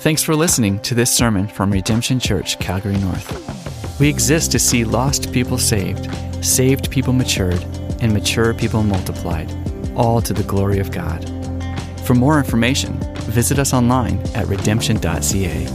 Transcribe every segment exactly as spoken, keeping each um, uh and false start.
Thanks for listening to this sermon from Redemption Church, Calgary North. We exist to see lost people saved, saved people matured, and mature people multiplied, all to the glory of God. For more information, visit us online at redemption dot c a.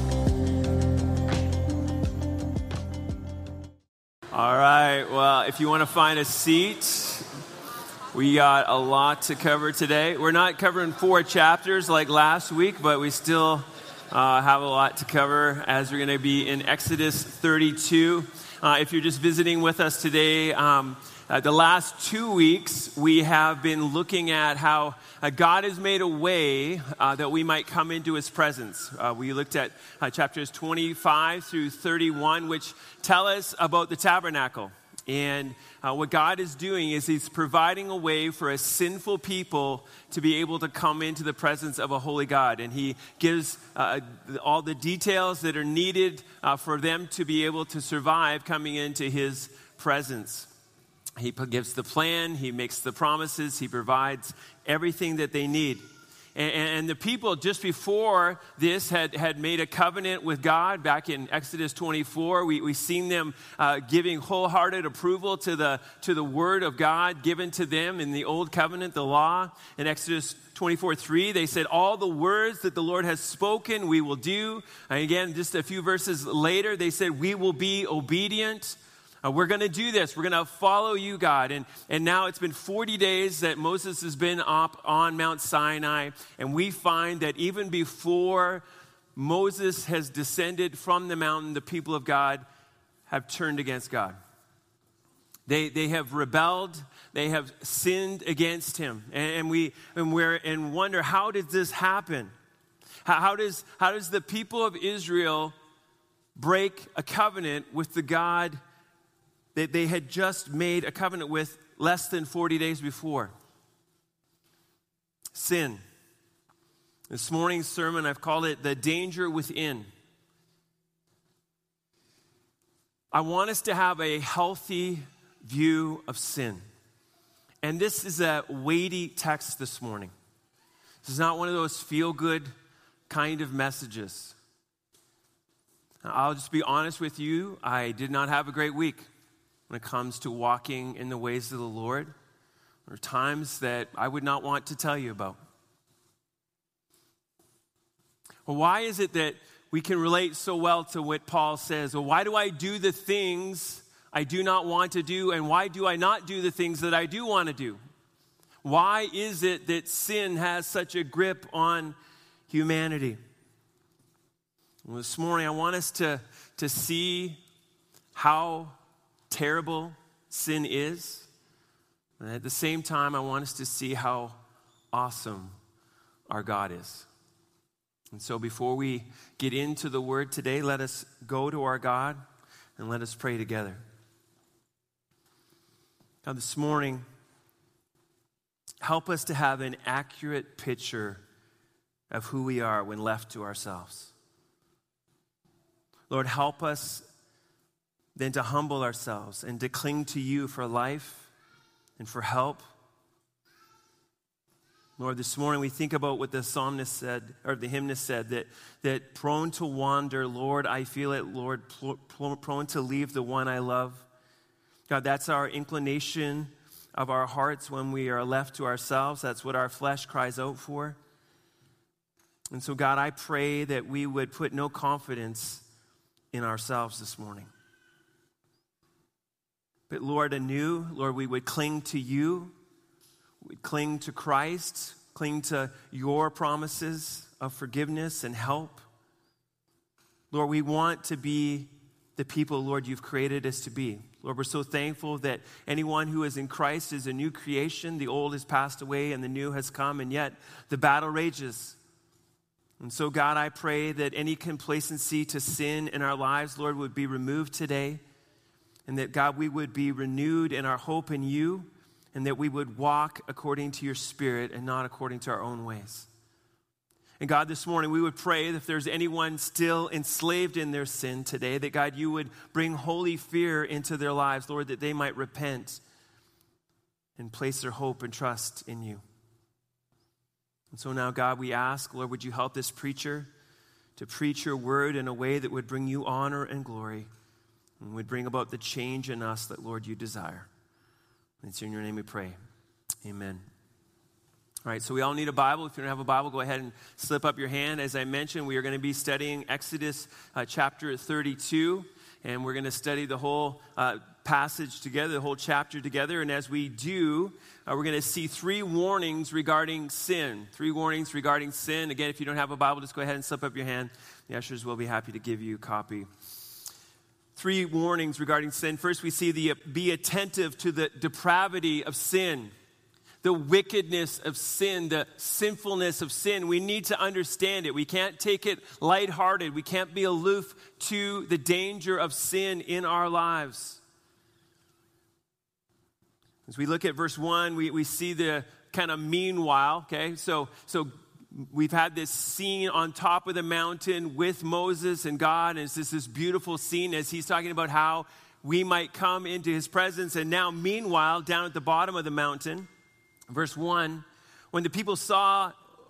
All right, well, if you want to find a seat, we got a lot to cover today. We're not covering four chapters like last week, but we still uh, have a lot to cover as we're going to be in Exodus thirty-two. Uh, if you're just visiting with us today, um, uh, the last two weeks we have been looking at how uh, God has made a way uh, that we might come into His presence. Uh, we looked at uh, chapters twenty-five through thirty-one, which tell us about the tabernacle. And uh, what God is doing is He's providing a way for a sinful people to be able to come into the presence of a holy God. And He gives uh, all the details that are needed uh, for them to be able to survive coming into His presence. He gives the plan, He makes the promises, He provides everything that they need. And, and the people just before this had, had made a covenant with God back in Exodus twenty-four. We, we've seen them uh, giving wholehearted approval to the, to the word of God given to them in the old covenant, the law. In Exodus twenty-four three, they said, all the words that the Lord has spoken, we will do. And again, just a few verses later, they said, we will be obedient. Uh, we're going to do this. We're going to follow you, God. And, and now it's been forty days that Moses has been up on Mount Sinai. And we find that even before Moses has descended from the mountain, the people of God have turned against God. They, they have rebelled. They have sinned against Him. And, and, we, and we're and wonder, how did this happen? How, how, does, how does the people of Israel break a covenant with the God that they had just made a covenant with less than forty days before? Sin. This morning's sermon, I've called it The Danger Within. I want us to have a healthy view of sin. And this is a weighty text this morning. This is not one of those feel-good kind of messages. I'll just be honest with you, I did not have a great week. When it comes to walking in the ways of the Lord, there are times that I would not want to tell you about. Well, why is it that we can relate so well to what Paul says? Well, why do I do the things I do not want to do, and why do I not do the things that I do want to do? Why is it that sin has such a grip on humanity? Well, this morning I want us to, to see how terrible sin is. And at the same time, I want us to see how awesome our God is. And so before we get into the word today, let us go to our God and let us pray together. God, this morning, help us to have an accurate picture of who we are when left to ourselves. Lord, help us then to humble ourselves and to cling to you for life and for help. Lord, this morning we think about what the psalmist said, or the hymnist said, that, that prone to wander, Lord, I feel it, Lord, prone to leave the one I love. God, that's our inclination of our hearts when we are left to ourselves. That's what our flesh cries out for. And so, God, I pray that we would put no confidence in ourselves this morning. But Lord, anew, Lord, we would cling to you. We'd cling to Christ, cling to your promises of forgiveness and help. Lord, we want to be the people, Lord, you've created us to be. Lord, we're so thankful that anyone who is in Christ is a new creation. The old has passed away and the new has come, and yet the battle rages. And so, God, I pray that any complacency to sin in our lives, Lord, would be removed today. And that, God, we would be renewed in our hope in you, and that we would walk according to your Spirit and not according to our own ways. And God, this morning we would pray that if there's anyone still enslaved in their sin today, that God, you would bring holy fear into their lives, Lord, that they might repent and place their hope and trust in you. And so now, God, we ask, Lord, would you help this preacher to preach your word in a way that would bring you honor and glory and would bring about the change in us that, Lord, you desire. It's in your name we pray. Amen. All right, so we all need a Bible. If you don't have a Bible, go ahead and slip up your hand. As I mentioned, we are going to be studying Exodus uh, chapter thirty-two, and we're going to study the whole uh, passage together, the whole chapter together. And as we do, uh, we're going to see three warnings regarding sin. Three warnings regarding sin. Again, if you don't have a Bible, just go ahead and slip up your hand. The ushers will be happy to give you a copy. Three warnings regarding sin. First, we see the be attentive to the depravity of sin. The wickedness of sin, the sinfulness of sin. We need to understand it. We can't take it lighthearted. We can't be aloof to the danger of sin in our lives. As we look at verse one, we, we see the kind of meanwhile, okay? So, so we've had this scene on top of the mountain with Moses and God, and it's just this beautiful scene as he's talking about how we might come into his presence. And now, meanwhile, down at the bottom of the mountain, verse one, when the people saw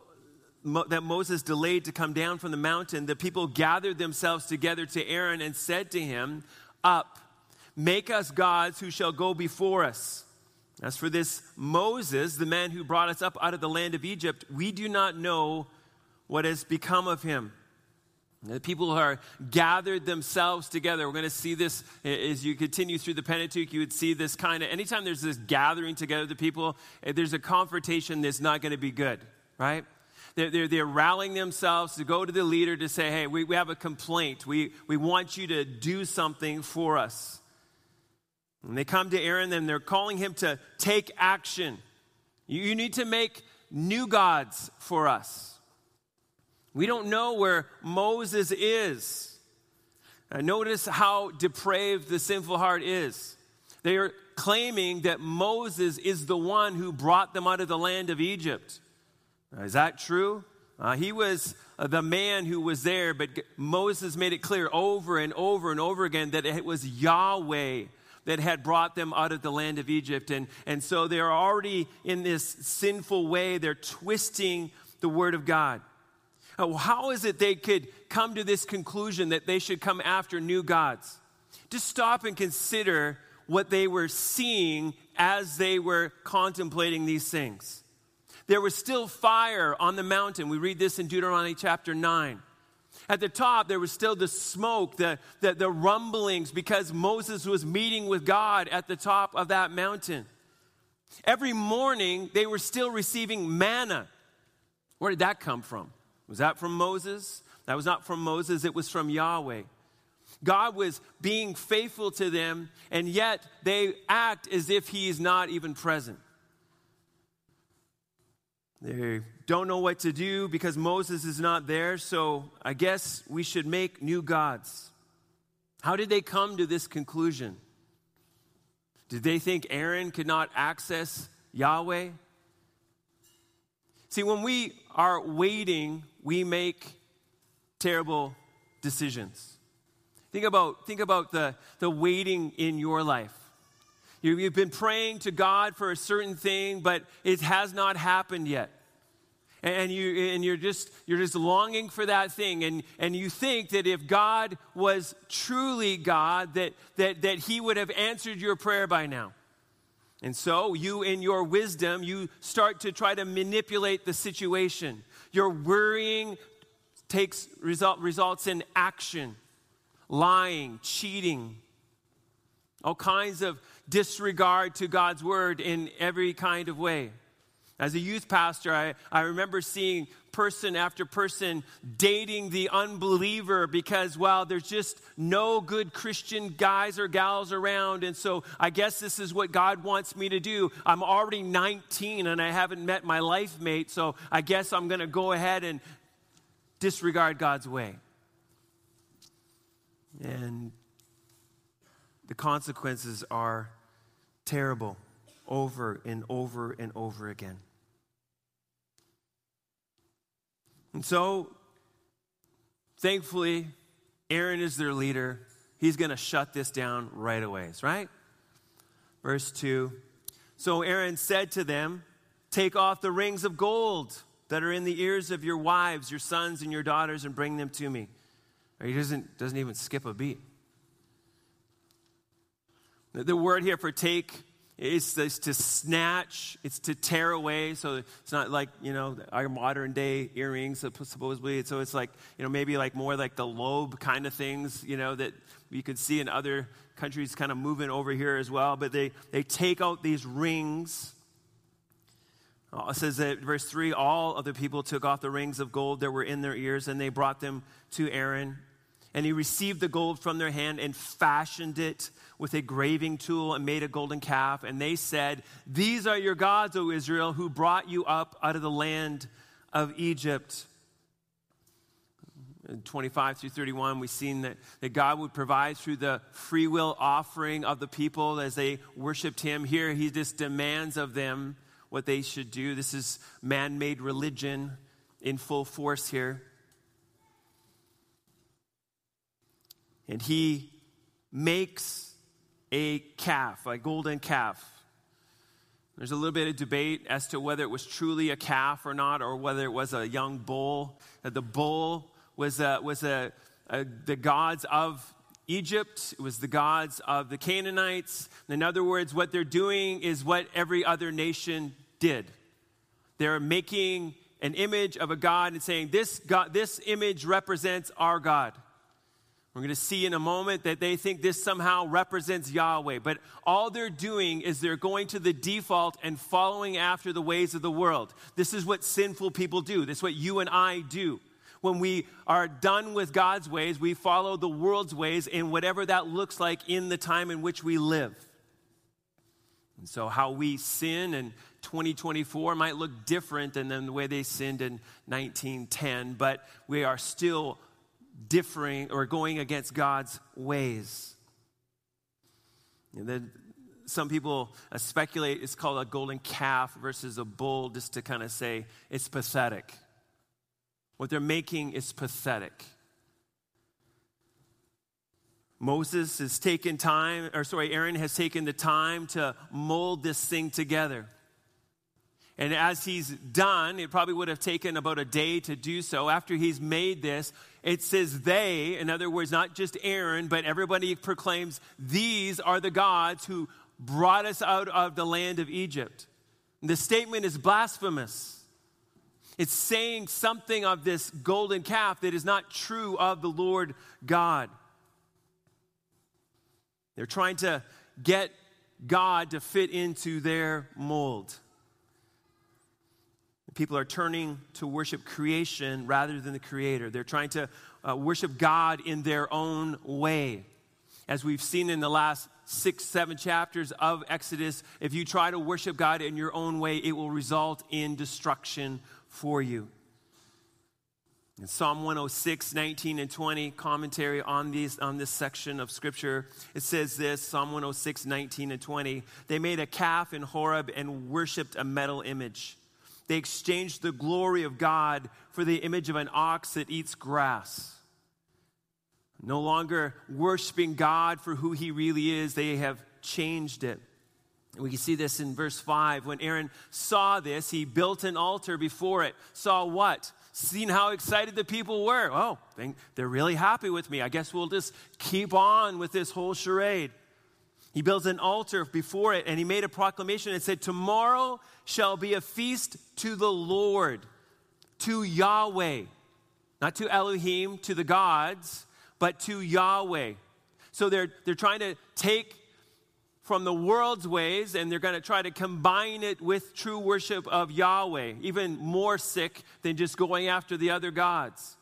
Mo- that Moses delayed to come down from the mountain, the people gathered themselves together to Aaron and said to him, "Up, make us gods who shall go before us. As for this Moses, the man who brought us up out of the land of Egypt, we do not know what has become of him." The people are gathered themselves together. We're going to see this as you continue through the Pentateuch. You would see this kind of, anytime there's this gathering together, the people, there's a confrontation that's not going to be good, right? They're, they're, they're rallying themselves to go to the leader to say, hey, we, we have a complaint. We, we want you to do something for us. And they come to Aaron and they're calling him to take action. You, you need to make new gods for us. We don't know where Moses is. Uh, notice how depraved the sinful heart is. They are claiming that Moses is the one who brought them out of the land of Egypt. Uh, is that true? Uh, he was uh, the man who was there, but Moses made it clear over and over and over again that it was Yahweh that had brought them out of the land of Egypt. And, and so they're already in this sinful way. They're twisting the word of God. How is it they could come to this conclusion that they should come after new gods? Just stop and consider what they were seeing as they were contemplating these things. There was still fire on the mountain. We read this in Deuteronomy chapter nine. At the top, there was still the smoke, the, the, the rumblings, because Moses was meeting with God at the top of that mountain. Every morning, they were still receiving manna. Where did that come from? Was that from Moses? That was not from Moses, it was from Yahweh. God was being faithful to them, and yet they act as if he is not even present. They don't know what to do because Moses is not there, so I guess we should make new gods. How did they come to this conclusion? Did they think Aaron could not access Yahweh? See, when we are waiting, we make terrible decisions. Think about, think about the, the waiting in your life. You, you've been praying to God for a certain thing, but it has not happened yet. And you and you're just you're just longing for that thing, and, and you think that if God was truly God, that, that that he would have answered your prayer by now. And so you, in your wisdom, you start to try to manipulate the situation. Your worrying takes result, results in action, lying, cheating, all kinds of disregard to God's word in every kind of way. As a youth pastor, I, I remember seeing person after person dating the unbeliever because, well, there's just no good Christian guys or gals around, and so I guess this is what God wants me to do. I'm already nineteen and I haven't met my life mate, so I guess I'm going to go ahead and disregard God's way. And the consequences are terrible. Over and over and over again. And so, thankfully, Aaron is their leader. He's going to shut this down right away, right? Verse two. So Aaron said to them, "Take off the rings of gold that are in the ears of your wives, your sons, and your daughters, and bring them to me. Or he doesn't, doesn't even skip a beat. The, the word here for take is this, to snatch, it's to tear away. So it's not like, you know, our modern day earrings, supposedly. So it's like, you know, maybe like more like the lobe kind of things, you know, that you could see in other countries kind of moving over here as well. But they, they take out these rings. It says that verse three, all of the people took off the rings of gold that were in their ears, and they brought them to Aaron. And he received the gold from their hand and fashioned it with a graving tool and made a golden calf. And they said, these are your gods, O Israel, who brought you up out of the land of Egypt. In twenty-five through thirty-one, we've seen that, that God would provide through the free will offering of the people as they worshiped him. Here, he just demands of them what they should do. This is man-made religion in full force here. And he makes a calf, a golden calf. There's a little bit of debate as to whether it was truly a calf or not, or whether it was a young bull. The bull was a, was a, a, the gods of Egypt. It was the gods of the Canaanites. In other words, what they're doing is what every other nation did. They're making an image of a god and saying, this God, this image represents our God. We're going to see in a moment that they think this somehow represents Yahweh. But all they're doing is they're going to the default and following after the ways of the world. This is what sinful people do. This is what you and I do. When we are done with God's ways, we follow the world's ways in whatever that looks like in the time in which we live. And so how we sin in twenty twenty-four might look different than the way they sinned in nineteen ten, but we are still differing or going against God's ways. And then some people uh, speculate it's called a golden calf versus a bull, just to kind of say it's pathetic. What they're making is pathetic. Moses has taken time, or sorry, Aaron has taken the time to mold this thing together. And as he's done, it probably would have taken about a day to do so. After he's made this, it says they, in other words, not just Aaron, but everybody proclaims, these are the gods who brought us out of the land of Egypt. And the statement is blasphemous. It's saying something of this golden calf that is not true of the Lord God. They're trying to get God to fit into their mold. People are turning to worship creation rather than the Creator. They're trying to uh, worship God in their own way. As we've seen in the last six, seven chapters of Exodus, if you try to worship God in your own way, it will result in destruction for you. In Psalm one oh six, nineteen and twenty, commentary on these on this section of Scripture, it says this, Psalm one oh six, nineteen and twenty, they made a calf in Horeb and worshipped a metal image. They exchanged the glory of God for the image of an ox that eats grass. No longer worshiping God for who he really is, they have changed it. We can see this in verse five. When Aaron saw this, he built an altar before it. Saw what? Seen how excited the people were. Oh, they're really happy with me. I guess we'll just keep on with this whole charade. He built an altar before it, and he made a proclamation and said, tomorrow shall be a feast to the Lord, to Yahweh. Not to Elohim, to the gods, but to Yahweh. So they're, they're trying to take from the world's ways, and they're going to try to combine it with true worship of Yahweh. Even more sick than just going after the other gods.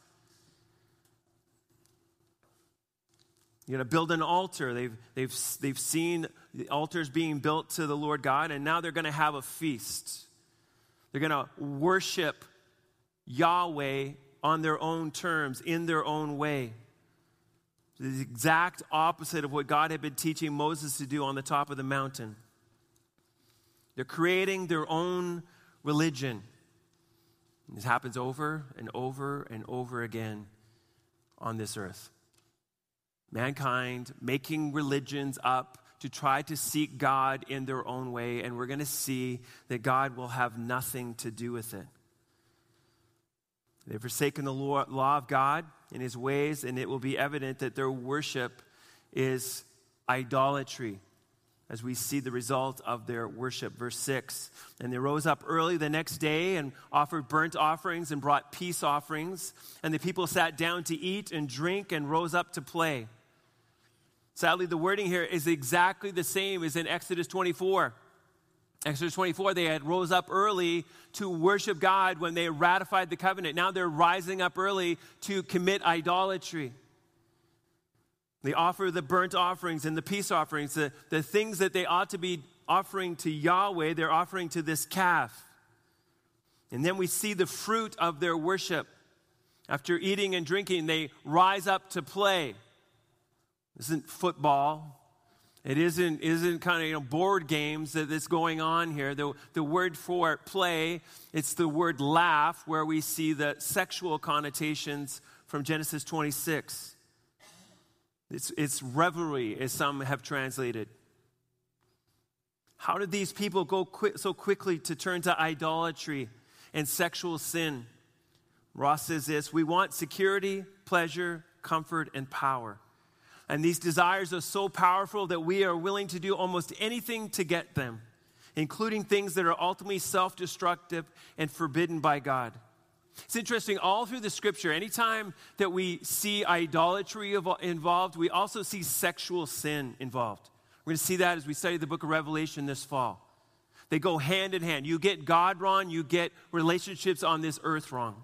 You're going to build an altar. They've, they've, they've seen the altars being built to the Lord God, and now they're going to have a feast. They're going to worship Yahweh on their own terms, in their own way. The exact opposite of what God had been teaching Moses to do on the top of the mountain. They're creating their own religion. This happens over and over and over again on this earth. Mankind making religions up to try to seek God in their own way, and we're going to see that God will have nothing to do with it. They've forsaken the law, law of God and his ways, and it will be evident that their worship is idolatry, as we see the result of their worship. Verse six, and they rose up early the next day and offered burnt offerings and brought peace offerings, and the people sat down to eat and drink and rose up to play. Sadly, the wording here is exactly the same as in Exodus twenty-four. Exodus twenty-four, they had rose up early to worship God when they ratified the covenant. Now they're rising up early to commit idolatry. They offer the burnt offerings and the peace offerings, the, the things that they ought to be offering to Yahweh, they're offering to this calf. And then we see the fruit of their worship. After eating and drinking, they rise up to play. This isn't football. It isn't, isn't kind of, you know, board games that that's going on here. The, the word for play, it's the word laugh, where we see the sexual connotations from Genesis twenty-six. It's, it's revelry, as some have translated. How did these people go quick, so quickly to turn to idolatry and sexual sin? Ross says this: we want security, pleasure, comfort, and power. And these desires are so powerful that we are willing to do almost anything to get them, including things that are ultimately self-destructive and forbidden by God. It's interesting, all through the scripture, anytime that we see idolatry involved, we also see sexual sin involved. We're going to see that as we study the book of Revelation this fall. They go hand in hand. You get God wrong, you get relationships on this earth wrong.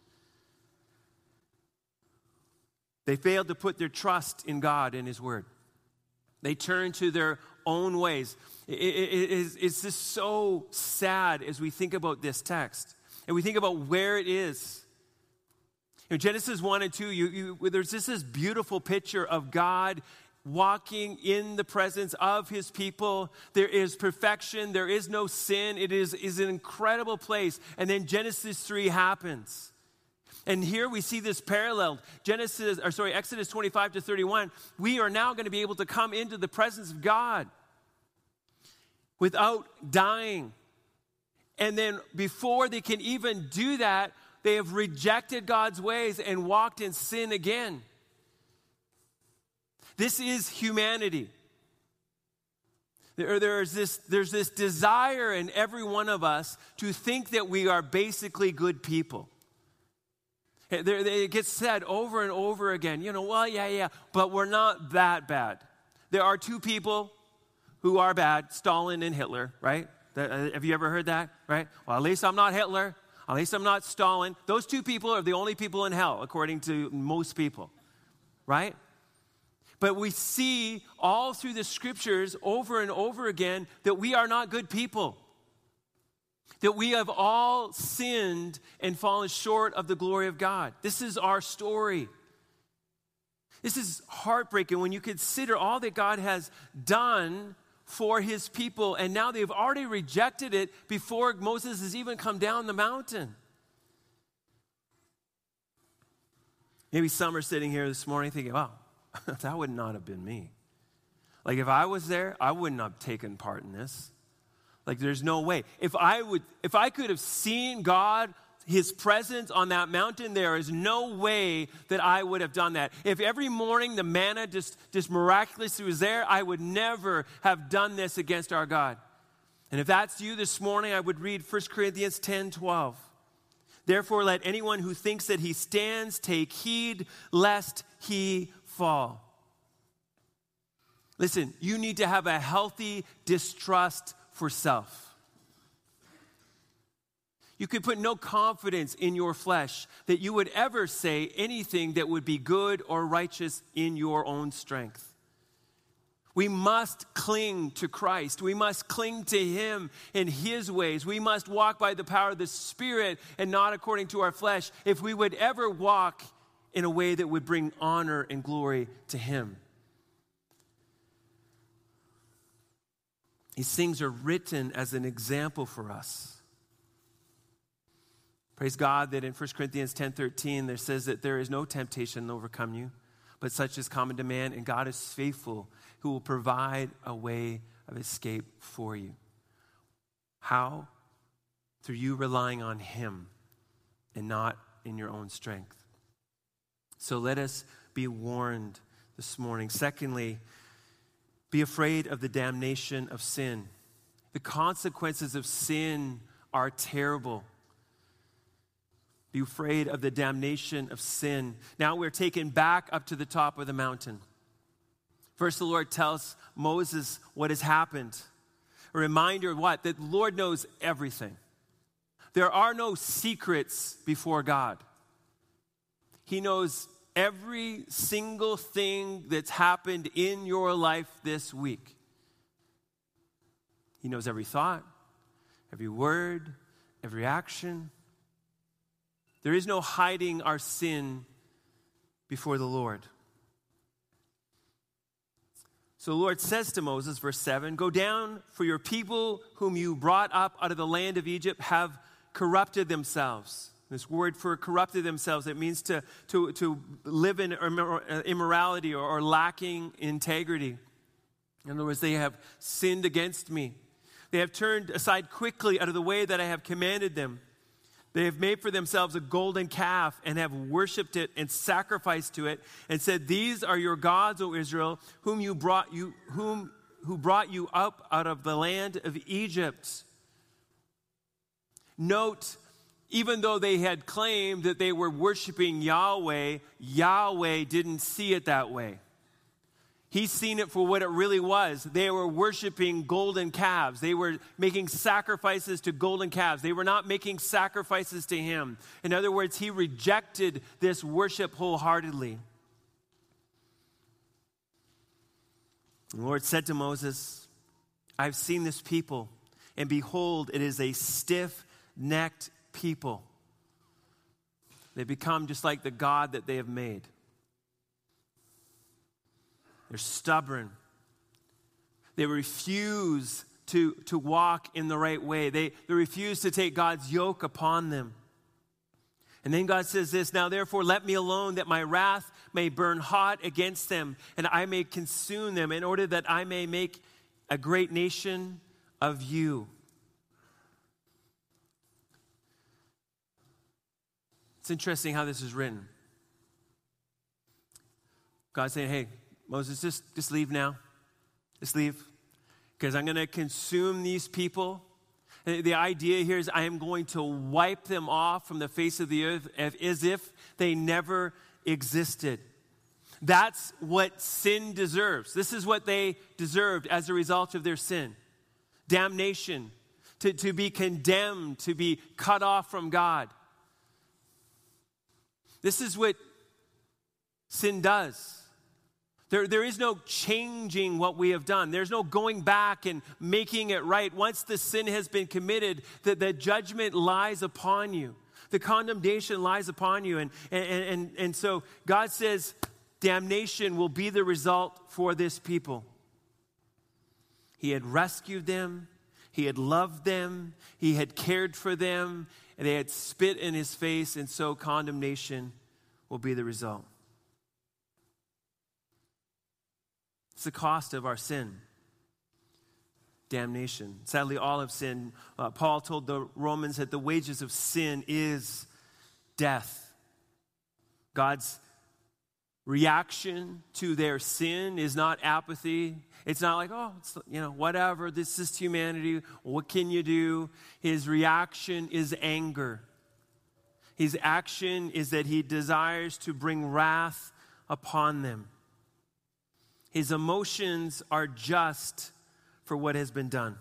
They failed to put their trust in God and his word. They turned to their own ways. It, it, it is, it's just so sad as we think about this text. And we think about where it is. In Genesis one and two, you, you, there's just this beautiful picture of God walking in the presence of his people. There is perfection. There is no sin. It is, is an incredible place. And then Genesis three happens. And here we see this parallel. Genesis, or sorry, Exodus twenty-five to thirty-one. We are now going to be able to come into the presence of God without dying. And then before they can even do that, they have rejected God's ways and walked in sin again. This is humanity. There, there's this, there's this desire in every one of us to think that we are basically good people. It gets said over and over again, you know, well, yeah, yeah, but we're not that bad. There are two people who are bad, Stalin and Hitler, right? Have you ever heard that, right? Well, at least I'm not Hitler. At least I'm not Stalin. Those two people are the only people in hell, according to most people, right? But we see all through the scriptures over and over again that we are not good people. That we have all sinned and fallen short of the glory of God. This is our story. This is heartbreaking when you consider all that God has done for his people, and now they've already rejected it before Moses has even come down the mountain. Maybe some are sitting here this morning thinking, wow, that would not have been me. Like if I was there, I wouldn't have taken part in this. Like there's no way. If I would, if I could have seen God, his presence on that mountain, there is no way that I would have done that. If every morning the manna just, just miraculously was there, I would never have done this against our God. And if that's you this morning, I would read First Corinthians ten twelve. Therefore, let anyone who thinks that he stands take heed lest he fall. Listen, you need to have a healthy distrust for self. You could put no confidence in your flesh that you would ever say anything that would be good or righteous in your own strength. We must cling to Christ. We must cling to him in his ways. We must walk by the power of the Spirit and not according to our flesh if we would ever walk in a way that would bring honor and glory to him. These things are written as an example for us. Praise God that in First Corinthians ten thirteen, there says that there is no temptation to overcome you, but such is common to man, and God is faithful, who will provide a way of escape for you. How? Through you relying on him and not in your own strength. So let us be warned this morning. Secondly, be afraid of the damnation of sin. The consequences of sin are terrible. Be afraid of the damnation of sin. Now we're taken back up to the top of the mountain. First, the Lord tells Moses what has happened. A reminder of what? That the Lord knows everything. There are no secrets before God. He knows every single thing that's happened in your life this week. He knows every thought, every word, every action. There is no hiding our sin before the Lord. So the Lord says to Moses, verse seven, "Go down, for your people whom you brought up out of the land of Egypt have corrupted themselves." This word for corrupted themselves, it means to, to, to live in immorality or, or lacking integrity. In other words, they have sinned against me. They have turned aside quickly out of the way that I have commanded them. They have made for themselves a golden calf and have worshipped it and sacrificed to it and said, "These are your gods, O Israel, whom you brought you whom who brought you up out of the land of Egypt." Note, even though they had claimed that they were worshiping Yahweh, Yahweh didn't see it that way. He's seen it for what it really was. They were worshiping golden calves. They were making sacrifices to golden calves. They were not making sacrifices to him. In other words, he rejected this worship wholeheartedly. The Lord said to Moses, "I've seen this people, and behold, it is a stiff-necked people. They become just like the God that they have made. They're stubborn. They refuse to, to walk in the right way. They, they refuse to take God's yoke upon them." And then God says this, "Now therefore let me alone, that my wrath may burn hot against them, and I may consume them, in order that I may make a great nation of you." It's interesting how this is written. God's saying, "Hey, Moses, just, just leave now. Just leave. Because I'm going to consume these people." And the idea here is I am going to wipe them off from the face of the earth as if they never existed. That's what sin deserves. This is what they deserved as a result of their sin. Damnation. To, to be condemned. To be cut off from God. This is what sin does. There, there is no changing what we have done. There's no going back and making it right. Once the sin has been committed, the, the judgment lies upon you. The condemnation lies upon you. And, and, and, and so God says damnation will be the result for this people. He had rescued them. He had loved them. He had cared for them. And they had spit in his face, and so condemnation will be the result. It's the cost of our sin. Damnation. Sadly, all have sinned. Uh, Paul told the Romans that the wages of sin is death. God's reaction to their sin is not apathy. It's not like, oh, it's, you know, whatever, this is humanity. What can you do? His reaction is anger. His action is that he desires to bring wrath upon them. His emotions are just for what has been done.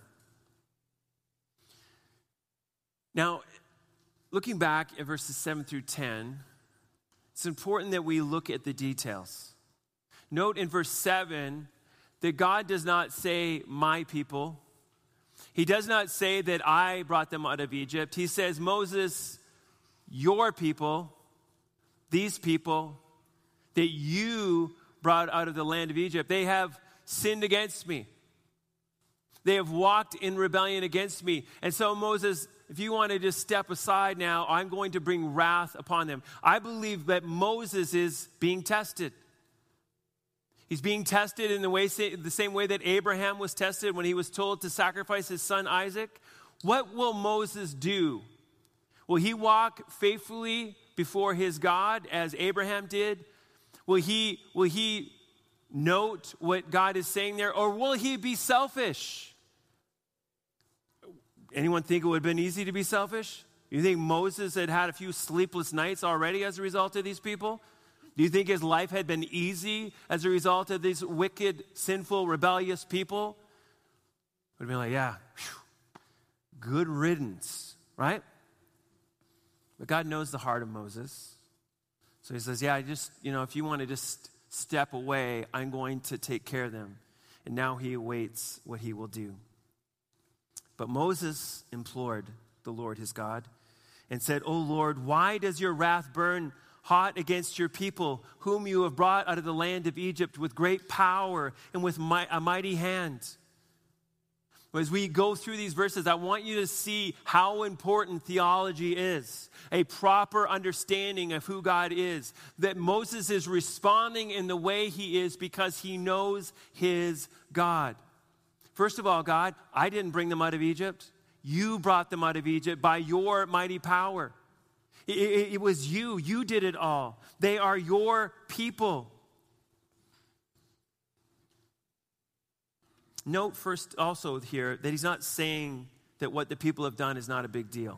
Now, looking back at verses seven through ten, it's important that we look at the details. Note in verse seven that God does not say, "my people." He does not say that I brought them out of Egypt. He says, "Moses, your people, these people that you brought out of the land of Egypt, they have sinned against me. They have walked in rebellion against me. And so Moses, if you want to just step aside now, I'm going to bring wrath upon them." I believe that Moses is being tested. He's being tested in the way, the same way that Abraham was tested when he was told to sacrifice his son Isaac. What will Moses do? Will he walk faithfully before his God as Abraham did? Will he, will he note what God is saying there, or will he be selfish? Anyone think it would have been easy to be selfish? You think Moses had had a few sleepless nights already as a result of these people? Do you think his life had been easy as a result of these wicked, sinful, rebellious people? Would have been like, yeah, whew, good riddance, right? But God knows the heart of Moses. So he says, yeah, I just, you know, if you want to just step away, I'm going to take care of them. And now he awaits what he will do. But Moses implored the Lord his God and said, "O Lord, why does your wrath burn hot against your people, whom you have brought out of the land of Egypt with great power and with my, a mighty hand?" As we go through these verses, I want you to see how important theology is, a proper understanding of who God is, that Moses is responding in the way he is because he knows his God. First of all, God, I didn't bring them out of Egypt. You brought them out of Egypt by your mighty power. It, it, it was you. You did it all. They are your people. Note first also here that he's not saying that what the people have done is not a big deal.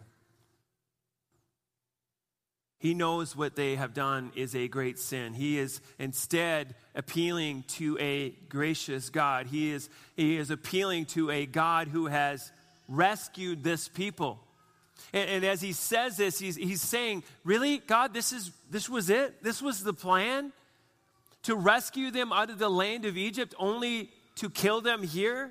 He knows what they have done is a great sin. He is instead appealing to a gracious God. He is, he is appealing to a God who has rescued this people. And, and as he says this, he's, he's saying, really, God, this is this was it? This was the plan? To rescue them out of the land of Egypt only to kill them here?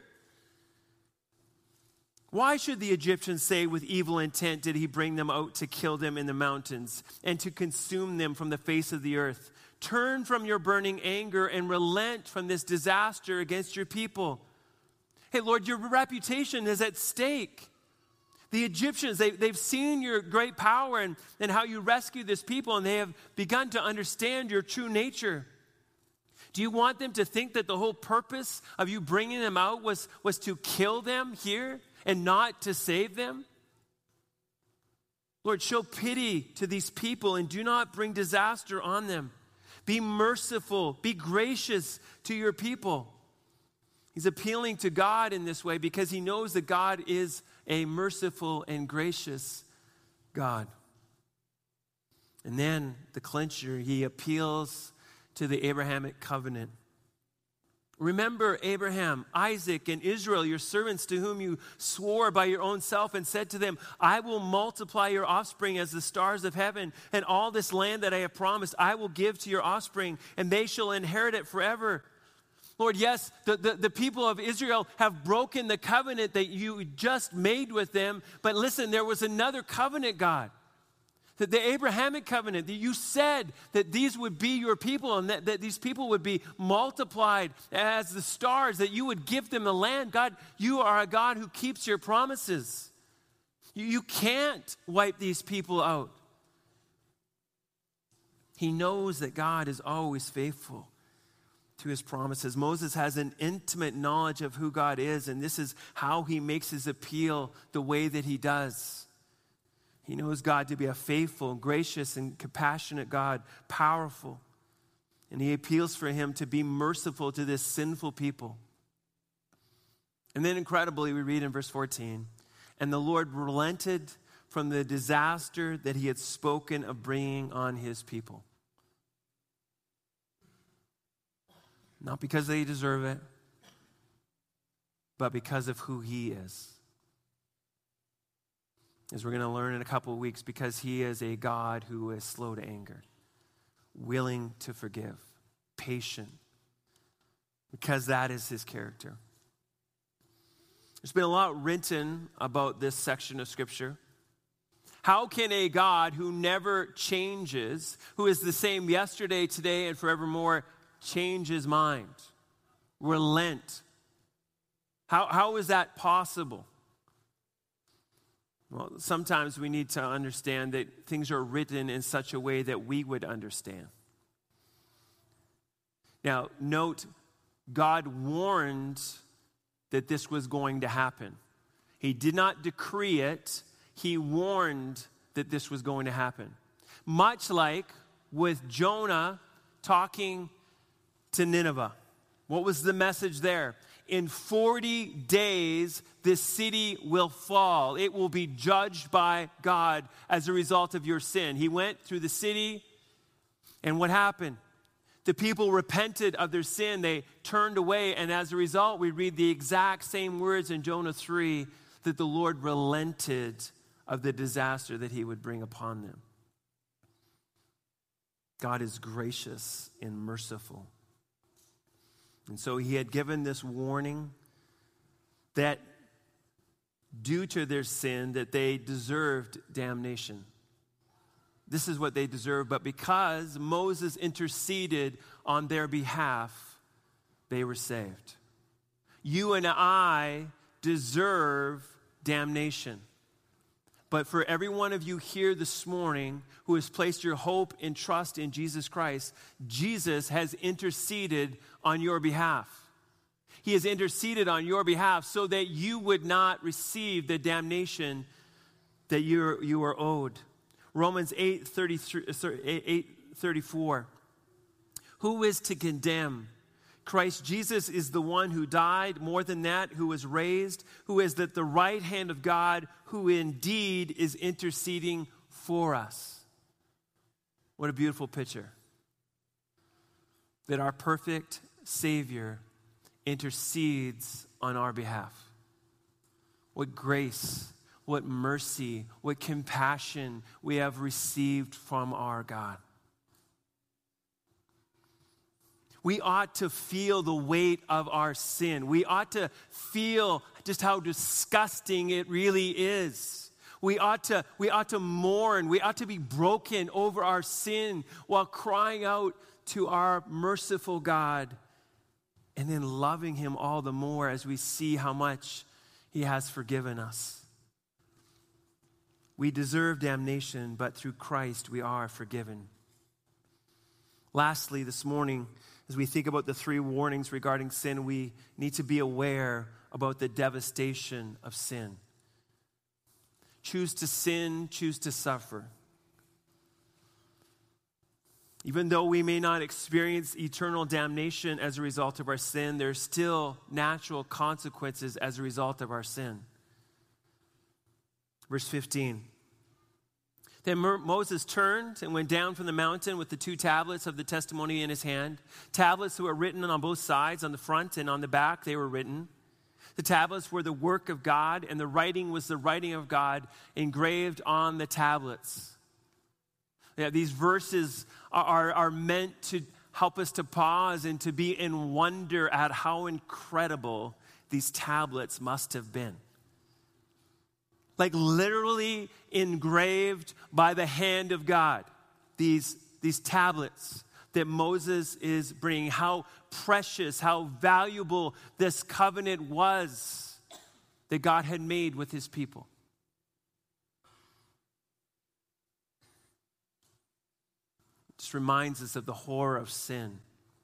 Why should the Egyptians say with evil intent did he bring them out to kill them in the mountains and to consume them from the face of the earth? Turn from your burning anger and relent from this disaster against your people. Hey, Lord, your reputation is at stake. The Egyptians, they, they've seen your great power and, and how you rescued this people, and they have begun to understand your true nature. Do you want them to think that the whole purpose of you bringing them out was, was to kill them here and not to save them? Lord, show pity to these people and do not bring disaster on them. Be merciful, be gracious to your people. He's appealing to God in this way because he knows that God is a merciful and gracious God. And then the clincher, he appeals to the Abrahamic covenant. Remember Abraham, Isaac, and Israel, your servants to whom you swore by your own self and said to them, I will multiply your offspring as the stars of heaven, and all this land that I have promised I will give to your offspring, and they shall inherit it forever. Lord, yes, the, the, the people of Israel have broken the covenant that you just made with them, but listen, there was another covenant, God. That the Abrahamic covenant, that you said that these would be your people and that, that these people would be multiplied as the stars, that you would give them the land. God, you are a God who keeps your promises. You, you can't wipe these people out. He knows that God is always faithful to his promises. Moses has an intimate knowledge of who God is, and this is how he makes his appeal the way that he does. He knows God to be a faithful, gracious, and compassionate God, powerful. And he appeals for him to be merciful to this sinful people. And then incredibly, we read in verse fourteen, and the Lord relented from the disaster that he had spoken of bringing on his people. Not because they deserve it, but because of who he is. As we're going to learn in a couple of weeks, because he is a God who is slow to anger, willing to forgive, patient, because that is his character. There's been a lot written about this section of Scripture. How can a God who never changes, who is the same yesterday, today, and forevermore, change his mind, relent? How, how is that possible? Well, sometimes we need to understand that things are written in such a way that we would understand. Now, note, God warned that this was going to happen. He did not decree it. He warned that this was going to happen. Much like with Jonah talking to Nineveh. What was the message there? In forty days, this city will fall. It will be judged by God as a result of your sin. He went through the city, and what happened? The people repented of their sin. They turned away, and as a result, we read the exact same words in Jonah three, that the Lord relented of the disaster that he would bring upon them. God is gracious and merciful. And so he had given this warning that due to their sin, that they deserved damnation. This is what they deserved, but because Moses interceded on their behalf, they were saved. You and I deserve damnation. But for every one of you here this morning who has placed your hope and trust in Jesus Christ, Jesus has interceded on your behalf. He has interceded on your behalf so that you would not receive the damnation that you you are owed. Romans eight thirty-four. Who is to condemn? Christ Jesus is the one who died, more than that, who was raised, who is at the right hand of God, who indeed is interceding for us. What a beautiful picture. That our perfect Savior intercedes on our behalf. What grace, what mercy, what compassion we have received from our God. We ought to feel the weight of our sin. We ought to feel just how disgusting it really is. We ought to, we ought to mourn. We ought to be broken over our sin while crying out to our merciful God and then loving him all the more as we see how much he has forgiven us. We deserve damnation, but through Christ we are forgiven. Lastly, this morning, as we think about the three warnings regarding sin, we need to be aware about the devastation of sin. Choose to sin, choose to suffer. Even though we may not experience eternal damnation as a result of our sin, there's still natural consequences as a result of our sin. Verse fifteen. Then Moses turned and went down from the mountain with the two tablets of the testimony in his hand. Tablets that were written on both sides, on the front and on the back, they were written. The tablets were the work of God, and the writing was the writing of God engraved on the tablets. Yeah, these verses are, are, are meant to help us to pause and to be in wonder at how incredible these tablets must have been. Like literally engraved by the hand of God. These, these tablets that Moses is bringing. How precious, how valuable this covenant was that God had made with his people. It just reminds us of the horror of sin.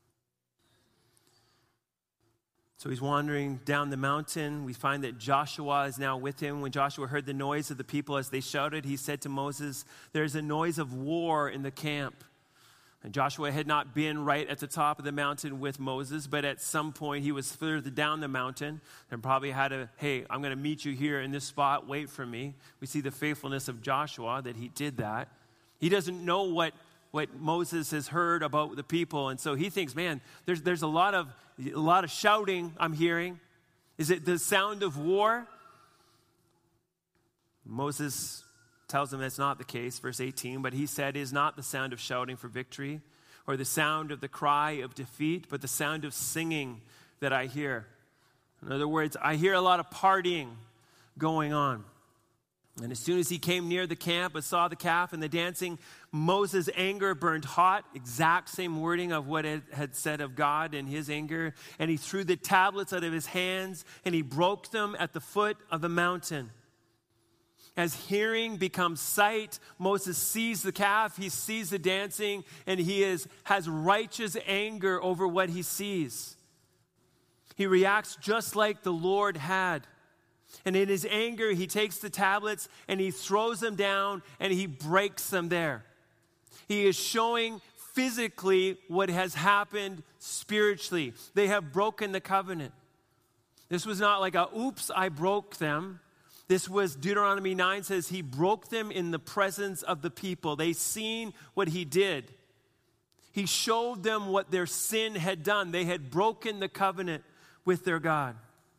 So he's wandering down the mountain. We find that Joshua is now with him. When Joshua heard the noise of the people as they shouted, he said to Moses, "There's a noise of war in the camp." And Joshua had not been right at the top of the mountain with Moses, but at some point he was further down the mountain and probably had a, hey, I'm going to meet you here in this spot, wait for me. We see the faithfulness of Joshua, that he did that. He doesn't know what what Moses has heard about the people. And so he thinks, man, there's there's a lot of a lot of shouting I'm hearing. Is it the sound of war? Moses tells him that's not the case, verse eighteen, but he said, "It is not the sound of shouting for victory or the sound of the cry of defeat, but the sound of singing that I hear." In other words, I hear a lot of partying going on. And as soon as he came near the camp and saw the calf and the dancing, Moses' anger burned hot. Exact same wording of what it had said of God in his anger. And he threw the tablets out of his hands and he broke them at the foot of the mountain. As hearing becomes sight, Moses sees the calf, he sees the dancing, and he is, has righteous anger over what he sees. He reacts just like the Lord had. And in his anger, he takes the tablets and he throws them down and he breaks them there. He is showing physically what has happened spiritually. They have broken the covenant. This was not like a, oops, I broke them. This was, Deuteronomy nine says, he broke them in the presence of the people. They seen what he did. He showed them what their sin had done. They had broken the covenant with their God.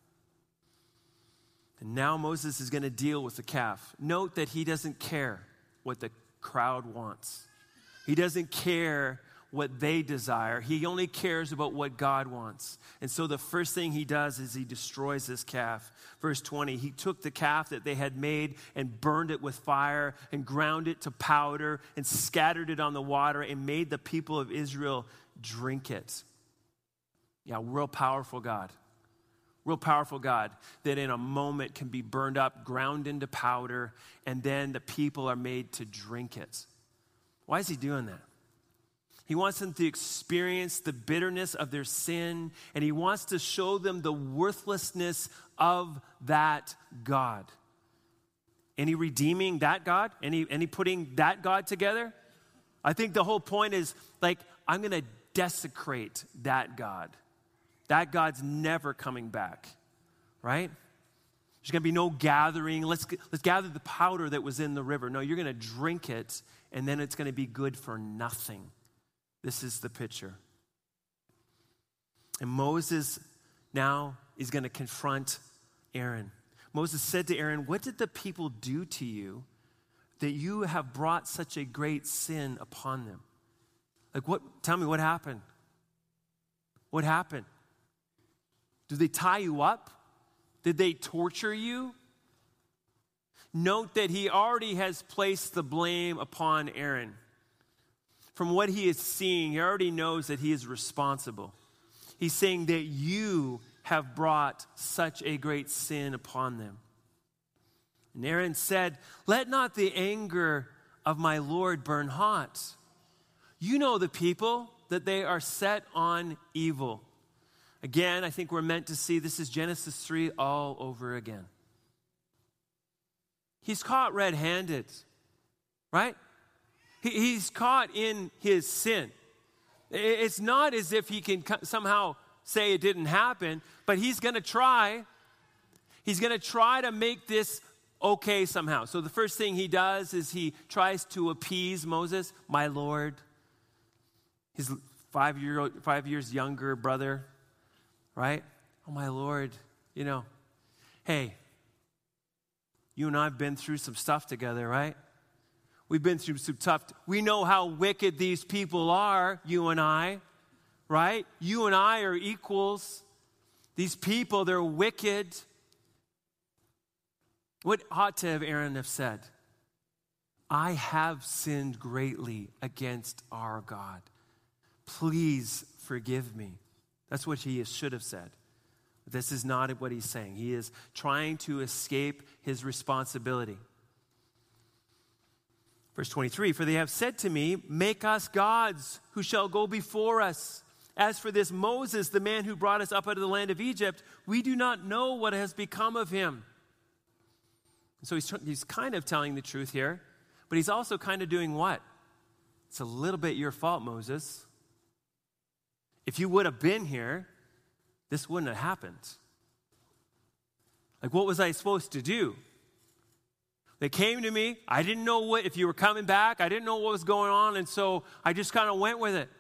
And now Moses is going to deal with the calf. Note that he doesn't care what the crowd wants. He doesn't care what they desire. He only cares about what God wants. And so the first thing he does is he destroys this calf. Verse twenty, he took the calf that they had made and burned it with fire and ground it to powder and scattered it on the water and made the people of Israel drink it. Yeah, real powerful God. Real powerful God that in a moment can be burned up, ground into powder, and then the people are made to drink it. Why is he doing that? He wants them to experience the bitterness of their sin, and he wants to show them the worthlessness of that God. Any redeeming that God? Any, any putting that God together? I think the whole point is like, I'm going to desecrate that God. That God's never coming back, right? There's going to be no gathering. Let's, let's gather the powder that was in the river. No, you're going to drink it, and then it's going to be good for nothing. This is the picture. And Moses now is going to confront Aaron. Moses said to Aaron, what did the people do to you that you have brought such a great sin upon them? Like what, tell me what happened? What happened? Did they tie you up? Did they torture you? Note that he already has placed the blame upon Aaron. From what he is seeing, he already knows that he is responsible. He's saying that you have brought such a great sin upon them. And Aaron said, let not the anger of my Lord burn hot. You know the people, that they are set on evil. Again, I think we're meant to see this is Genesis three all over again. He's caught red-handed, right? He's caught in his sin. It's not as if he can somehow say it didn't happen, but he's going to try. He's going to try to make this okay somehow. So the first thing he does is he tries to appease Moses, my Lord, his five-year, five years younger brother, right? Oh, my Lord, you know, hey, you and I have been through some stuff together, right? We've been through some tough, we know how wicked these people are, you and I, right? You and I are equals. These people, they're wicked. What ought to have Aaron have said? I have sinned greatly against our God. Please forgive me. That's what he should have said. This is not what he's saying. He is trying to escape his responsibility. Verse twenty-three, for they have said to me, make us gods who shall go before us. As for this Moses, the man who brought us up out of the land of Egypt, we do not know what has become of him. So he's, he's kind of telling the truth here, but he's also kind of doing what? It's a little bit your fault, Moses. If you would have been here, this wouldn't have happened. Like, what was I supposed to do? They came to me. I didn't know what, if you were coming back. I didn't know what was going on, and so I just kind of went with it.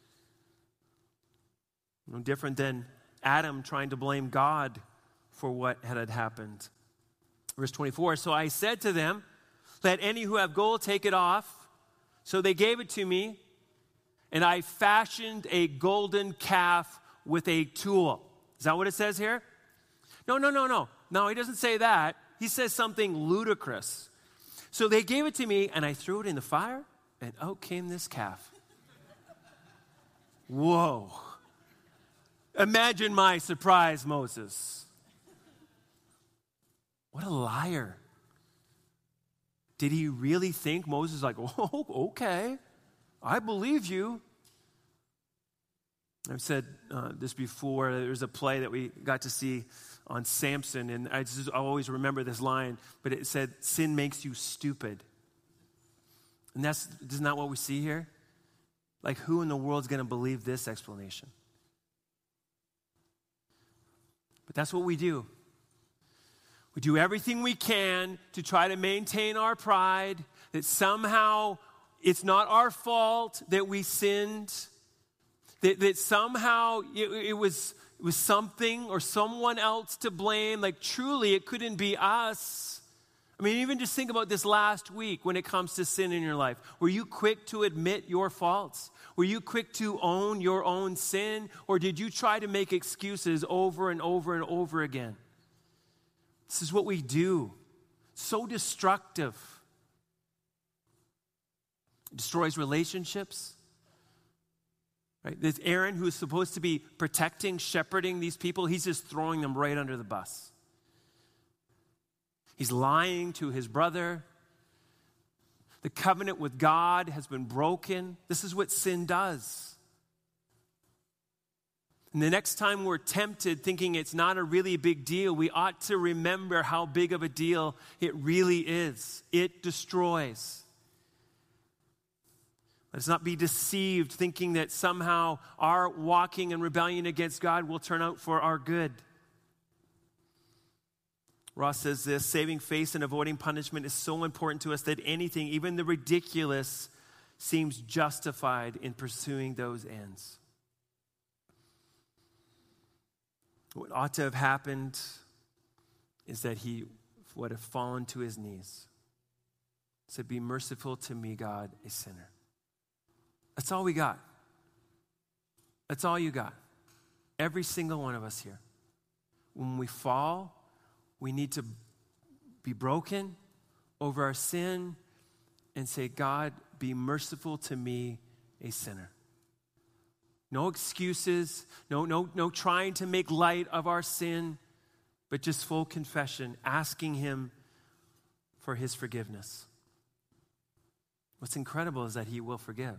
No different than Adam trying to blame God for what had happened. Verse twenty-four, so I said to them, let any who have gold take it off. So they gave it to me, and I fashioned a golden calf with a tool. Is that what it says here? No, no, no, no. No, he doesn't say that. He says something ludicrous. So they gave it to me, and I threw it in the fire, and out came this calf. Whoa. Imagine my surprise, Moses. What a liar. Did he really think Moses was like, oh, okay, I believe you? I've said uh, this before. There's a play that we got to see on Samson, and I just I always remember this line, but it said, sin makes you stupid. And that's, isn't that what we see here? Like, who in the world is going to believe this explanation? But that's what we do. We do everything we can to try to maintain our pride, that somehow it's not our fault that we sinned, that, that somehow it, it, was, it was something or someone else to blame. Like, truly, it couldn't be us. I mean, even just think about this last week when it comes to sin in your life. Were you quick to admit your faults? Were you quick to own your own sin? Or did you try to make excuses over and over and over again? This is what we do. So destructive. It destroys relationships. Right? This Aaron, who is supposed to be protecting, shepherding these people, he's just throwing them right under the bus. He's lying to his brother. The covenant with God has been broken. This is what sin does. And the next time we're tempted thinking it's not a really big deal, we ought to remember how big of a deal it really is. It destroys. Let's not be deceived thinking that somehow our walking in rebellion against God will turn out for our good. Ross says this, saving face and avoiding punishment is so important to us that anything, even the ridiculous, seems justified in pursuing those ends. What ought to have happened is that he would have fallen to his knees. Said, be merciful to me, God, a sinner. That's all we got. That's all you got. Every single one of us here. When we fall, we need to be broken over our sin and say, God, be merciful to me, a sinner. No excuses, no, no, no trying to make light of our sin, but just full confession, asking him for his forgiveness. What's incredible is that he will forgive.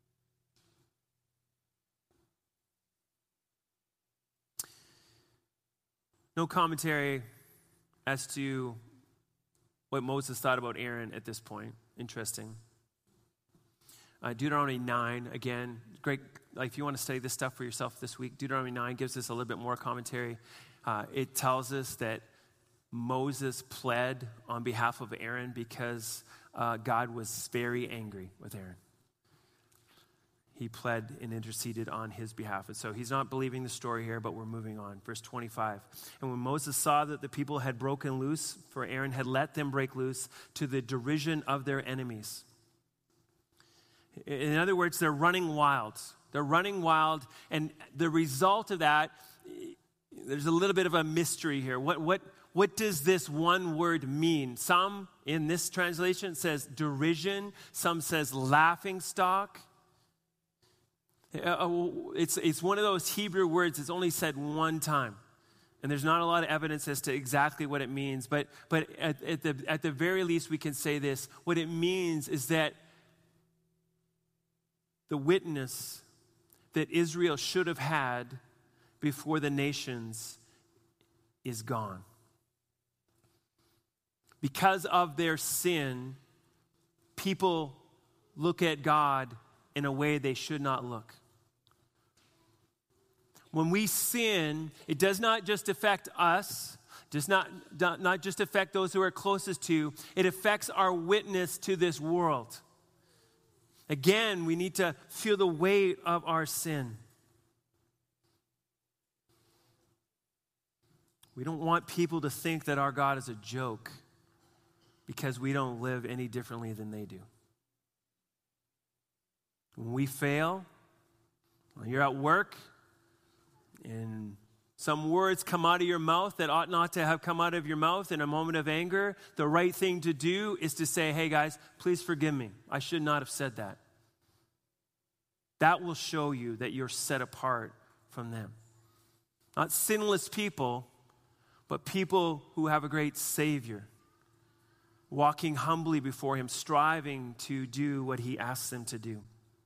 No commentary as to what Moses thought about Aaron at this point. Interesting. Uh, Deuteronomy nine, again, great. Like if you want to study this stuff for yourself this week, Deuteronomy nine gives us a little bit more commentary. Uh, it tells us that Moses pled on behalf of Aaron because uh, God was very angry with Aaron. He pled and interceded on his behalf. And so he's not believing the story here, but we're moving on. Verse twenty-five. And when Moses saw that the people had broken loose, for Aaron had let them break loose, to the derision of their enemies. In other words, they're running wild. They're running wild. And the result of that, there's a little bit of a mystery here. What, what, what does this one word mean? Some in this translation says derision. Some says laughing stock. It's, it's one of those Hebrew words that's only said one time. And there's not a lot of evidence as to exactly what it means. But, but at, at, the, at the very least, we can say this. What it means is that the witness that Israel should have had before the nations is gone. Because of their sin, people look at God in a way they should not look. When we sin, it does not just affect us, does not, not just affect those who are closest to, it affects our witness to this world. Again, we need to feel the weight of our sin. We don't want people to think that our God is a joke because we don't live any differently than they do. When we fail, when you're at work and some words come out of your mouth that ought not to have come out of your mouth in a moment of anger, the right thing to do is to say, hey guys, please forgive me. I should not have said that. That will show you that you're set apart from them. Not sinless people, but people who have a great Savior, walking humbly before him, striving to do what he asks them to do.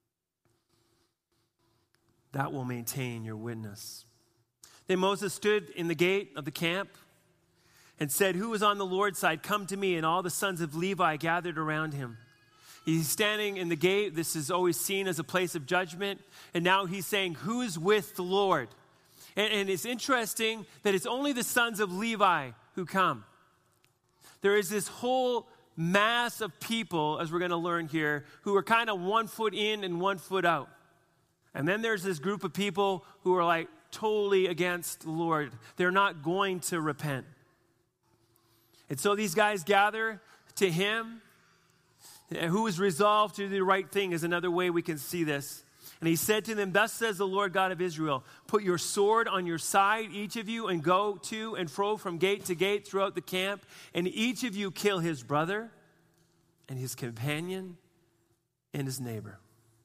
That will maintain your witness. Then Moses stood in the gate of the camp and said, who is on the Lord's side? Come to me. And all the sons of Levi gathered around him. He's standing in the gate. This is always seen as a place of judgment. And now he's saying, who's with the Lord? And, and it's interesting that it's only the sons of Levi who come. There is this whole mass of people, as we're going to learn here, who are kind of one foot in and one foot out. And then there's this group of people who are like totally against the Lord. They're not going to repent. And so these guys gather to him, who is resolved to do the right thing is another way we can see this. And he said to them, thus says the Lord God of Israel, put your sword on your side, each of you, and go to and fro from gate to gate throughout the camp, and each of you kill his brother and his companion and his neighbor.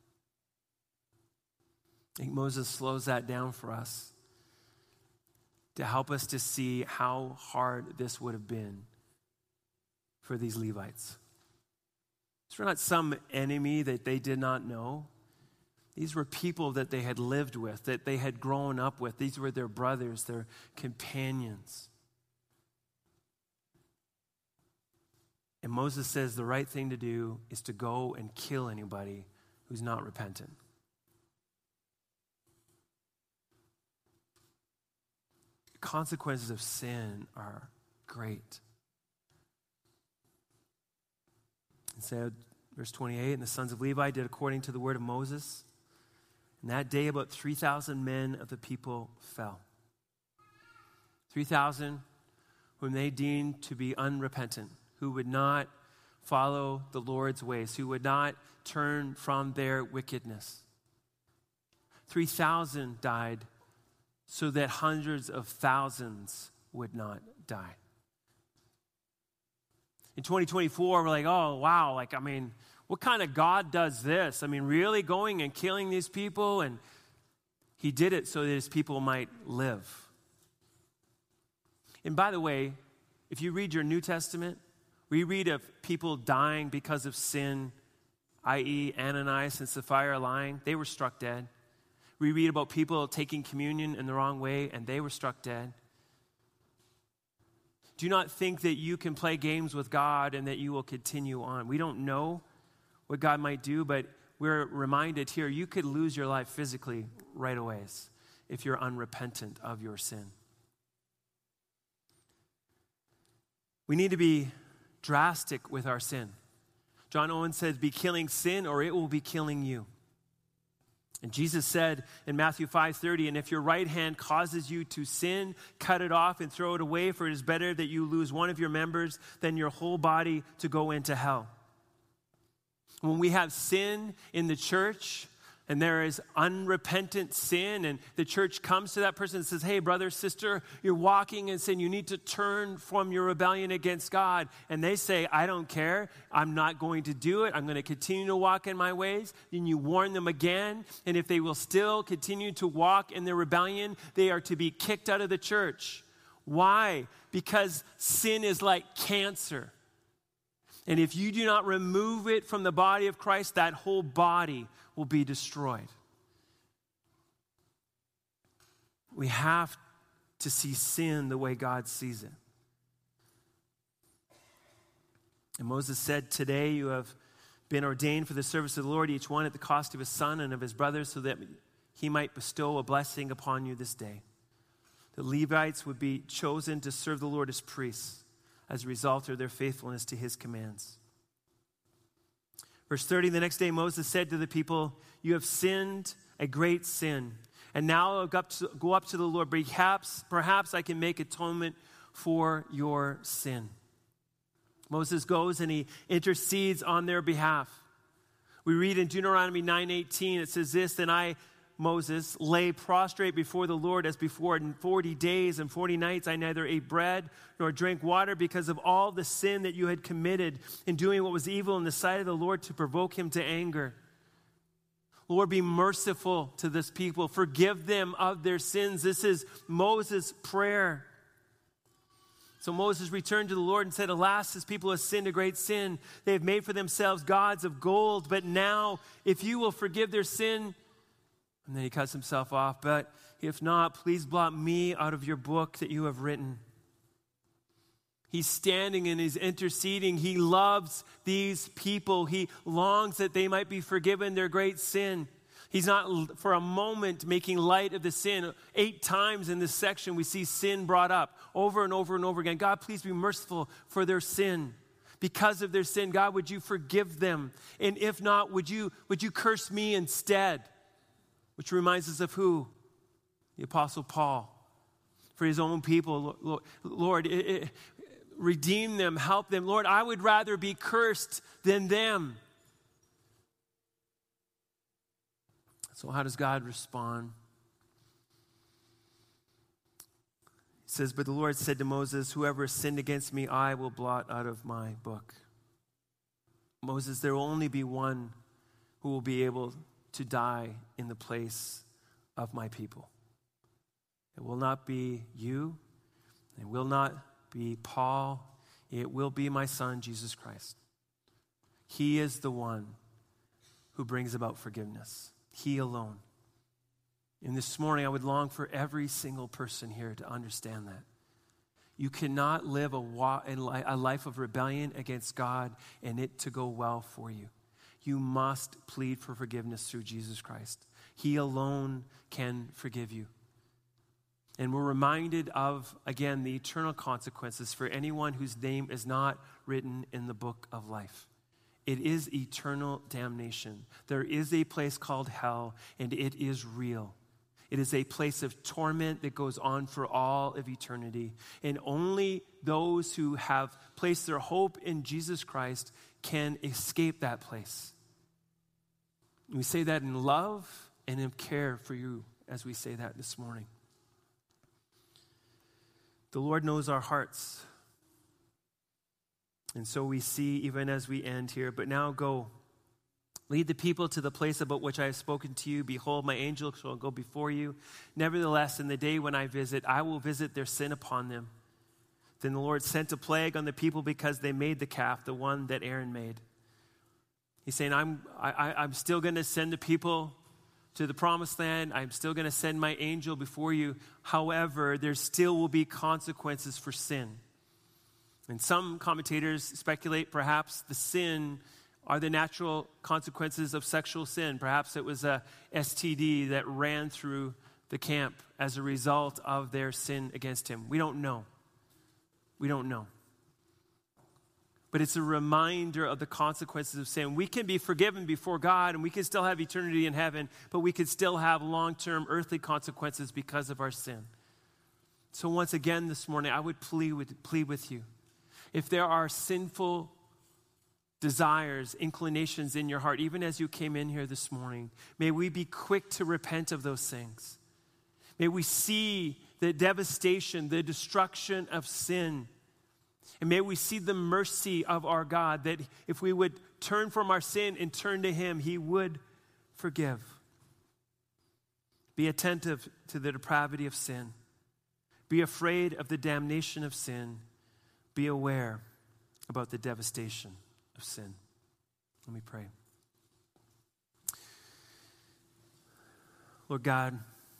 I think Moses slows that down for us to help us to see how hard this would have been for these Levites. These were not some enemy that they did not know. These were people that they had lived with, that they had grown up with. These were their brothers, their companions. And Moses says the right thing to do is to go and kill anybody who's not repentant. The consequences of sin are great. And so, verse twenty-eight, and the sons of Levi did according to the word of Moses. And that day about three thousand men of the people fell. three thousand whom they deemed to be unrepentant, who would not follow the Lord's ways, who would not turn from their wickedness. three thousand died so that hundreds of thousands would not die. In twenty twenty-four, we're like, oh, wow, like, I mean, what kind of God does this? I mean, really going and killing these people? And he did it so that his people might live. And by the way, if you read your New Testament, we read of people dying because of sin, that is. Ananias and Sapphira lying. They were struck dead. We read about people taking communion in the wrong way, and they were struck dead. Do not think that you can play games with God and that you will continue on. We don't know what God might do, but we're reminded here you could lose your life physically right away if you're unrepentant of your sin. We need to be drastic with our sin. John Owen says, be killing sin or it will be killing you. And Jesus said in Matthew five thirty, and if your right hand causes you to sin, cut it off and throw it away, for it is better that you lose one of your members than your whole body to go into hell. When we have sin in the church, and there is unrepentant sin, and the church comes to that person and says, hey, brother, sister, you're walking in sin. You need to turn from your rebellion against God. And they say, I don't care. I'm not going to do it. I'm going to continue to walk in my ways. Then you warn them again. And if they will still continue to walk in their rebellion, they are to be kicked out of the church. Why? Because sin is like cancer. And if you do not remove it from the body of Christ, that whole body will be destroyed. We have to see sin the way God sees it. And Moses said, today you have been ordained for the service of the Lord, each one at the cost of his son and of his brothers, so that he might bestow a blessing upon you this day. The Levites would be chosen to serve the Lord as priests as a result of their faithfulness to his commands. Verse thirty, the next day Moses said to the people, you have sinned a great sin. And now I'll go up to, go up to the Lord. Perhaps, perhaps I can make atonement for your sin. Moses goes and he intercedes on their behalf. We read in Deuteronomy nine eighteen, it says this, then I, Moses, lay prostrate before the Lord as before. In forty days and forty nights I neither ate bread nor drank water because of all the sin that you had committed in doing what was evil in the sight of the Lord to provoke him to anger. Lord, be merciful to this people. Forgive them of their sins. This is Moses' prayer. So Moses returned to the Lord and said, alas, this people have sinned a great sin. They have made for themselves gods of gold. But now, if you will forgive their sin, and then he cuts himself off, but if not, please blot me out of your book that you have written. He's standing and he's interceding. He loves these people. He longs that they might be forgiven their great sin. He's not for a moment making light of the sin. Eight times in this section we see sin brought up over and over and over again. God, please be merciful for their sin. Because of their sin, God, would you forgive them? And if not, would you, would you curse me instead? Which reminds us of who? The Apostle Paul. For his own people, Lord, it, it, redeem them, help them. Lord, I would rather be cursed than them. So how does God respond? It says, but the Lord said to Moses, whoever has sinned against me, I will blot out of my book. Moses, there will only be one who will be able to die in the place of my people. It will not be you. It will not be Paul. It will be my son, Jesus Christ. He is the one who brings about forgiveness. He alone. And this morning, I would long for every single person here to understand that. You cannot live a, wa- a life of rebellion against God and it to go well for you. You must plead for forgiveness through Jesus Christ. He alone can forgive you. And we're reminded of, again, the eternal consequences for anyone whose name is not written in the book of life. It is eternal damnation. There is a place called hell, and it is real. It is a place of torment that goes on for all of eternity. And only those who have placed their hope in Jesus Christ can escape that place. We say that in love and in care for you as we say that this morning. The Lord knows our hearts. And so we see even as we end here, but now go. Lead the people to the place about which I have spoken to you. Behold, my angel shall go before you. Nevertheless, in the day when I visit, I will visit their sin upon them. Then the Lord sent a plague on the people because they made the calf, the one that Aaron made. He's saying, I'm, I, I'm still going to send the people to the promised land. I'm still going to send my angel before you. However, there still will be consequences for sin. And some commentators speculate perhaps the sin are the natural consequences of sexual sin. Perhaps it was a S T D that ran through the camp as a result of their sin against him. We don't know. We don't know. But it's a reminder of the consequences of sin. We can be forgiven before God and we can still have eternity in heaven, but we could still have long-term earthly consequences because of our sin. So once again this morning, I would plead with, plead with you. If there are sinful desires, inclinations in your heart, even as you came in here this morning, may we be quick to repent of those things. May we see the devastation, the destruction of sin. And may we see the mercy of our God, that if we would turn from our sin and turn to him, he would forgive. Be attentive to the depravity of sin. Be afraid of the damnation of sin. Be aware about the devastation of sin. Let me pray. Lord God,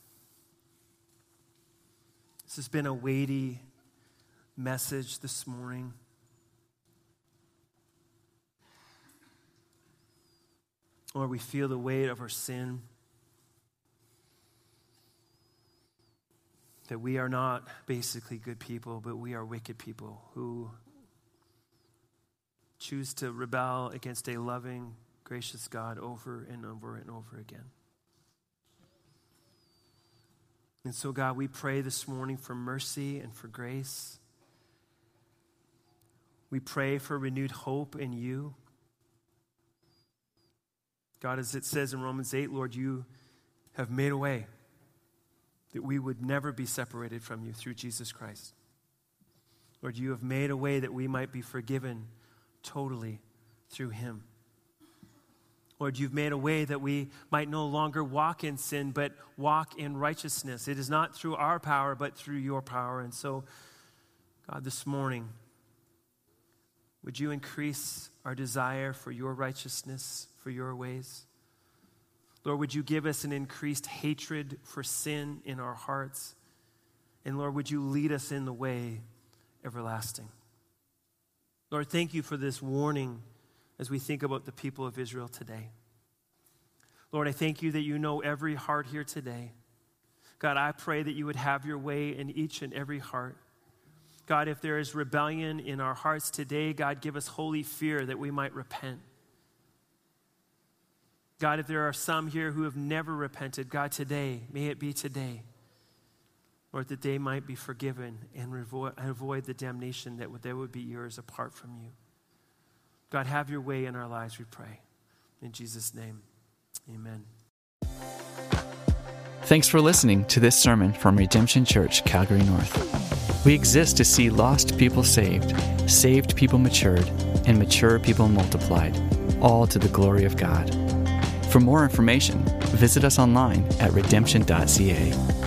this has been a weighty message this morning. Lord, we feel the weight of our sin. That we are not basically good people, but we are wicked people who choose to rebel against a loving, gracious God over and over and over again. And so, God, we pray this morning for mercy and for grace. We pray for renewed hope in you. God, as it says in Romans eight, Lord, you have made a way that we would never be separated from you through Jesus Christ. Lord, you have made a way that we might be forgiven totally through him. Lord, you've made a way that we might no longer walk in sin, but walk in righteousness. It is not through our power, but through your power. And so, God, this morning, would you increase our desire for your righteousness, for your ways? Lord, would you give us an increased hatred for sin in our hearts? And Lord, would you lead us in the way everlasting? Lord, thank you for this warning as we think about the people of Israel today. Lord, I thank you that you know every heart here today. God, I pray that you would have your way in each and every heart. God, if there is rebellion in our hearts today, God, give us holy fear that we might repent. God, if there are some here who have never repented, God, today, may it be today, Lord, that they might be forgiven and avoid the damnation that would, that would be yours apart from you. God, have your way in our lives, we pray. In Jesus' name, amen. Thanks for listening to this sermon from Redemption Church, Calgary North. We exist to see lost people saved, saved people matured, and mature people multiplied, all to the glory of God. For more information, visit us online at redemption dot c a.